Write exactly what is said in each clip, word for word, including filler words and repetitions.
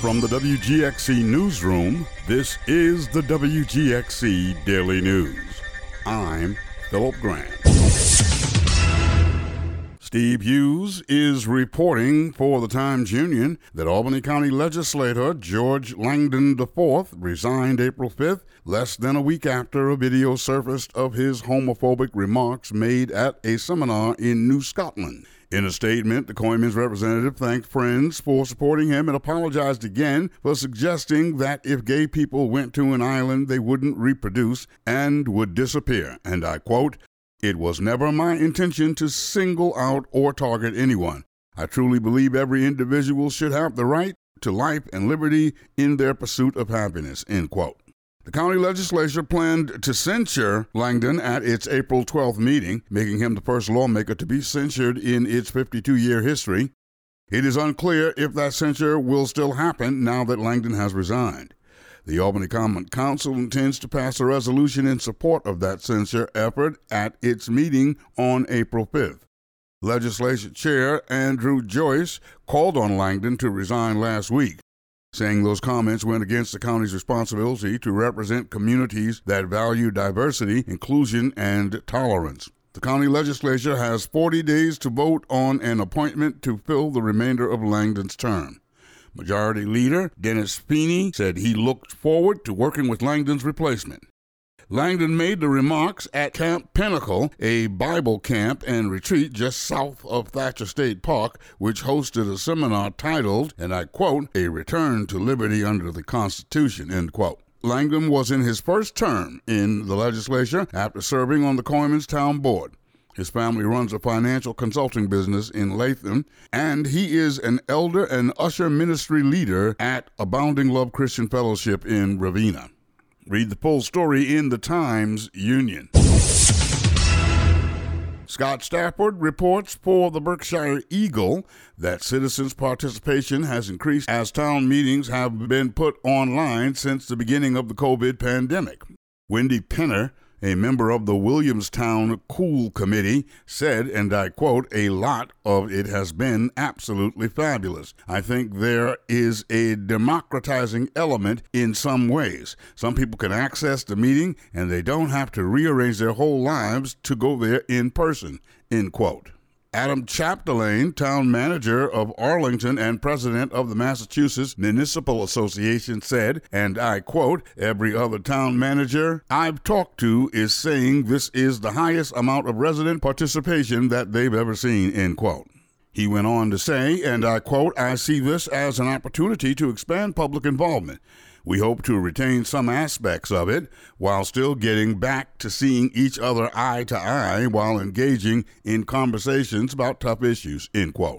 From the W G X C Newsroom, this is the W G X C Daily News. I'm Philip Grant. Steve Hughes is reporting for the Times-Union that Albany County Legislator George Langdon the fourth resigned April fifth, less than a week after a video surfaced of his homophobic remarks made at a seminar in New Scotland. In a statement, the Coyman's representative thanked Friends for supporting him and apologized again for suggesting that if gay people went to an island, they wouldn't reproduce and would disappear. And I quote, "It was never my intention to single out or target anyone. I truly believe every individual should have the right to life and liberty in their pursuit of happiness," end quote. The county legislature planned to censure Langdon at its April twelfth meeting, making him the first lawmaker to be censured in its fifty-two-year history. It is unclear if that censure will still happen now that Langdon has resigned. The Albany Common Council intends to pass a resolution in support of that censure effort at its meeting on April fifth. Legislature Chair Andrew Joyce called on Langdon to resign last week, saying those comments went against the county's responsibility to represent communities that value diversity, inclusion, and tolerance. The county legislature has forty days to vote on an appointment to fill the remainder of Langdon's term. Majority Leader Dennis Feeney said he looked forward to working with Langdon's replacement. Langdon made the remarks at Camp Pinnacle, a Bible camp and retreat just south of Thatcher State Park, which hosted a seminar titled, and I quote, "A Return to Liberty Under the Constitution," end quote. Langdon was in his first term in the legislature after serving on the Coyman's Town Board. His family runs a financial consulting business in Latham, and he is an elder and usher ministry leader at Abounding Love Christian Fellowship in Ravenna. Read the full story in the Times-Union. Scott Stafford reports for the Berkshire Eagle that citizens' participation has increased as town meetings have been put online since the beginning of the COVID pandemic. Wendy Penner, a member of the Williamstown Cool Committee, said, and I quote, "A lot of it has been absolutely fabulous. I think there is a democratizing element in some ways. Some people can access the meeting and they don't have to rearrange their whole lives to go there in person," end quote. Adam Chapdelaine, town manager of Arlington and president of the Massachusetts Municipal Association, said, and I quote, "Every other town manager I've talked to is saying this is the highest amount of resident participation that they've ever seen," end quote. He went on to say, and I quote, "I see this as an opportunity to expand public involvement. We hope to retain some aspects of it while still getting back to seeing each other eye to eye while engaging in conversations about tough issues," end quote.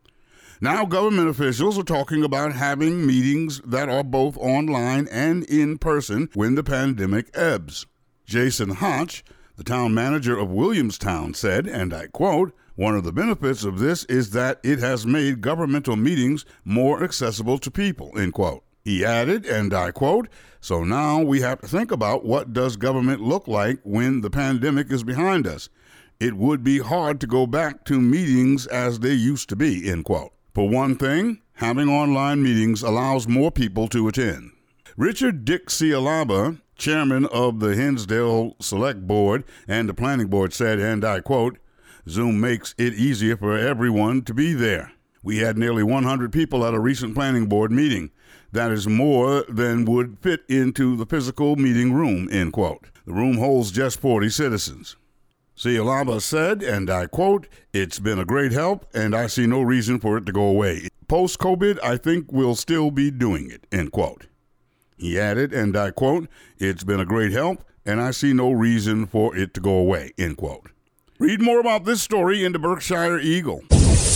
Now government officials are talking about having meetings that are both online and in person when the pandemic ebbs. Jason Hotch, the town manager of Williamstown, said, and I quote, "One of the benefits of this is that it has made governmental meetings more accessible to people," end quote. He added, and I quote, "So now we have to think about what does government look like when the pandemic is behind us. It would be hard to go back to meetings as they used to be," end quote. For one thing, having online meetings allows more people to attend. Richard Dick Cialaba, chairman of the Hinsdale Select Board and the Planning Board, said, and I quote, "Zoom makes it easier for everyone to be there. We had nearly one hundred people at a recent planning board meeting. That is more than would fit into the physical meeting room," end quote. The room holds just forty citizens. Cialaba said, and I quote, "It's been a great help, and I see no reason for it to go away. Post-COVID, I think we'll still be doing it," end quote. He added, and I quote, "It's been a great help, and I see no reason for it to go away," end quote. Read more about this story in the Berkshire Eagle.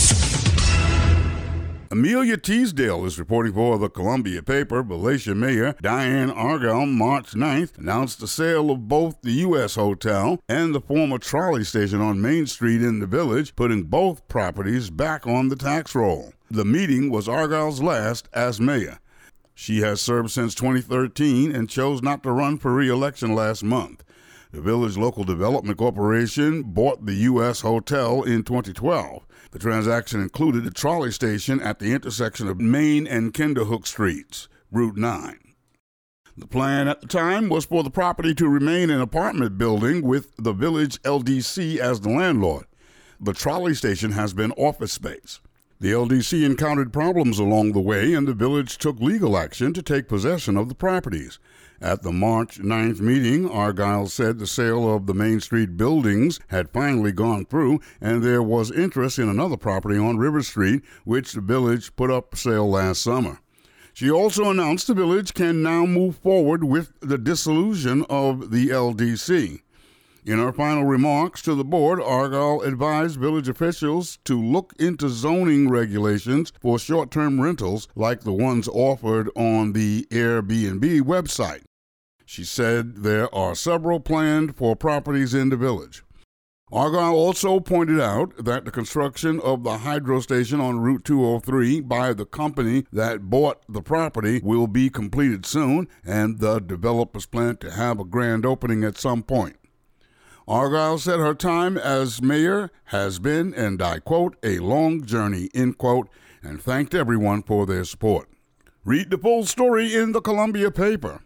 Amelia Teasdale is reporting for the Columbia paper. Volusia Mayor Diane Argyle, March ninth, announced the sale of both the U S Hotel and the former trolley station on Main Street in the Village, putting both properties back on the tax roll. The meeting was Argyle's last as mayor. She has served since twenty thirteen and chose not to run for re-election last month. The Village Local Development Corporation bought the U S Hotel in twenty twelve. The transaction included a trolley station at the intersection of Main and Kinderhook Streets, Route nine. The plan at the time was for the property to remain an apartment building with the Village L D C as the landlord. The trolley station has been office space. The L D C encountered problems along the way, and the village took legal action to take possession of the properties. At the March ninth meeting, Argyle said the sale of the Main Street buildings had finally gone through, and there was interest in another property on River Street, which the village put up for sale last summer. She also announced the village can now move forward with the dissolution of the L D C. In her final remarks to the board, Argyle advised village officials to look into zoning regulations for short-term rentals like the ones offered on the Airbnb website. She said there are several planned for properties in the village. Argyle also pointed out that the construction of the hydro station on Route two oh three by the company that bought the property will be completed soon, and the developers plan to have a grand opening at some point. Argyle said her time as mayor has been, and I quote, a long journey, end quote, and thanked everyone for their support. Read the full story in the Columbia paper.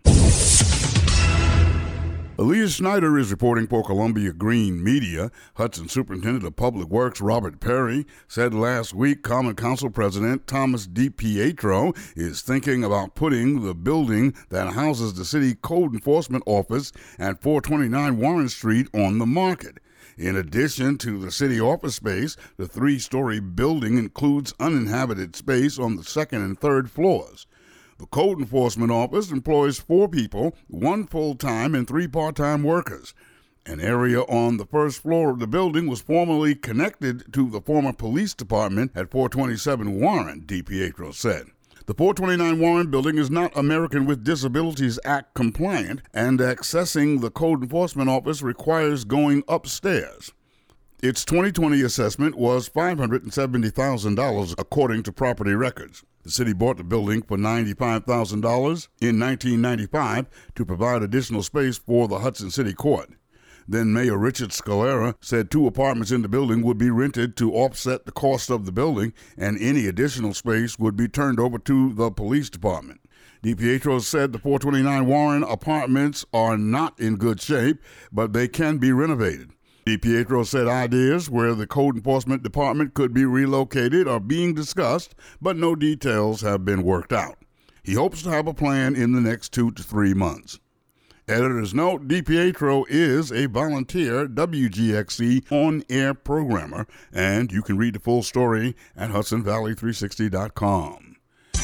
Aaliyah Schneider is reporting for Columbia Green Media. Hudson Superintendent of Public Works Robert Perry said last week Common Council President Thomas DiPietro is thinking about putting the building that houses the city code enforcement office at four twenty-nine Warren Street on the market. In addition to the city office space, the three-story building includes uninhabited space on the second and third floors. The Code Enforcement Office employs four people, one full-time and three part-time workers. An area on the first floor of the building was formerly connected to the former police department at four twenty-seven Warren, DiPietro said. The four twenty-nine Warren building is not American with Disabilities Act compliant, and accessing the Code Enforcement Office requires going upstairs. Its twenty twenty assessment was five hundred seventy thousand dollars, according to property records. The city bought the building for ninety-five thousand dollars in nineteen ninety-five to provide additional space for the Hudson City Court. Then Mayor Richard Scalera said two apartments in the building would be rented to offset the cost of the building, and any additional space would be turned over to the police department. DiPietro said the four twenty-nine Warren apartments are not in good shape, but they can be renovated. DiPietro said ideas where the Code Enforcement Department could be relocated are being discussed, but no details have been worked out. He hopes to have a plan in the next two to three months. Editor's note, DiPietro is a volunteer W G X C on-air programmer, and you can read the full story at Hudson Valley three sixty dot com.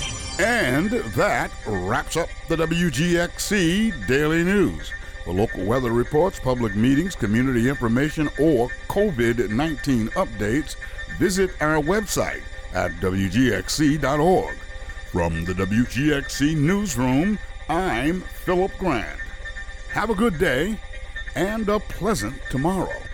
And that wraps up the W G X C Daily News. For local weather reports, public meetings, community information, or COVID nineteen updates, visit our website at W G X C dot org. From the W G X C Newsroom, I'm Philip Grant. Have a good day and a pleasant tomorrow.